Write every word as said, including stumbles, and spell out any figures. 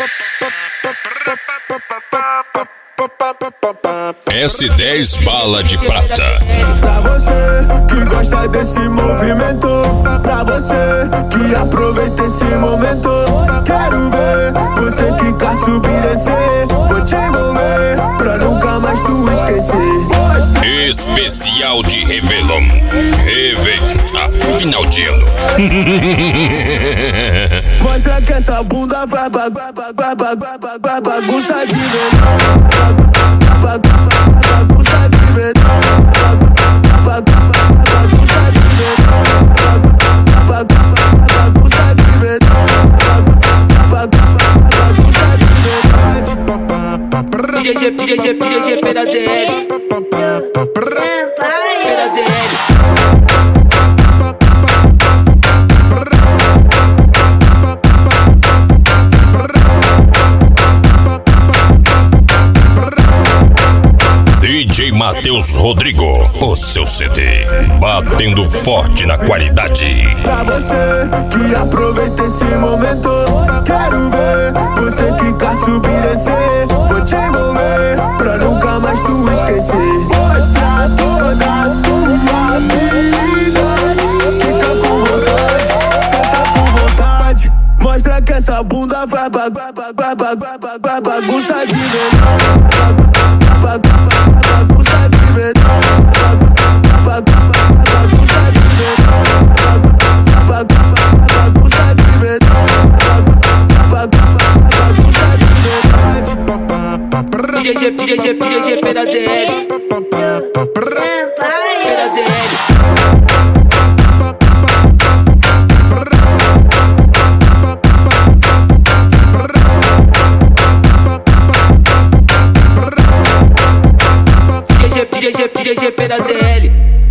S dez bala de prata. Pra você que gosta desse movimento, pra você que aproveita esse momento, quero ver você que quer subir e descer. Vou te envolver pra nunca mais tu esquecer. Mostra. Especial de Réveillon. Reve... Ah, final de ano. Mostra que essa bunda vai ba- ba- ba- ba- ba- ba- ba- ba- bagunça de verdade. Ba- ba- ba- bagunça de verdade. Ba- ba- ba- bagunça de verdade. Ba- ba- ba- bagunça de verdade. Ba- ba- ba- bagunça de verdade. G G, G G, G G, P da Z L. P da Z L. D J Matheus Rodrigo, o seu C D, batendo forte na qualidade. Pra você que aproveita esse momento, quero ver você que quer subir e descer. Vou te envolver pra nunca mais tu esquecer. Mostra toda a sua habilidade. Fica com vontade, senta com vontade. Mostra que essa bunda vai ba- ba- ba- ba- ba- ba- ba- ba- bagunça de verdade. Ba- ba- ba- bagunça de verdade. Ba- ba- ba- bagunça de verdade. Ba- ba- ba- bagunça de verdade. Ba- ba- ba- bagunça de verdade. G G, G G, G G, P da Z L. P da Z L. G G, G G, G G, P da Z L.